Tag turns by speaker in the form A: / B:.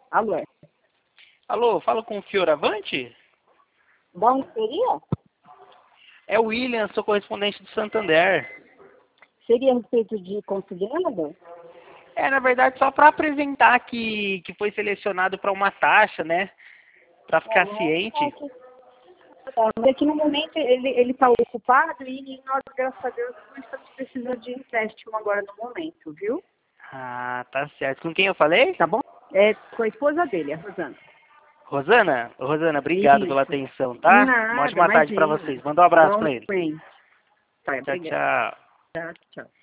A: Alô?
B: Alô, falo com o Fioravante?
A: De onde seria?
B: É o William, sou correspondente do Santander.
A: Seria a respeito de consignado?
B: Na verdade, só para apresentar que foi selecionado para uma taxa, né? Para ficar ciente.
A: Mas aqui no momento ele está ocupado e nós, graças a Deus, não estamos precisando de empréstimo agora no momento, viu?
B: Ah, tá certo. Com quem eu falei?
A: Tá bom? É com a esposa dele, a Rosana.
B: Rosana? Rosana, obrigado pela
A: Isso.
B: atenção, tá? Uma
A: Nada,
B: ótima tarde para
A: imagina.
B: vocês. Manda um abraço para ele.
A: Igualmente. Tá,
B: Tchau,
A: obrigada.
B: tchau.
A: Tchau, tchau.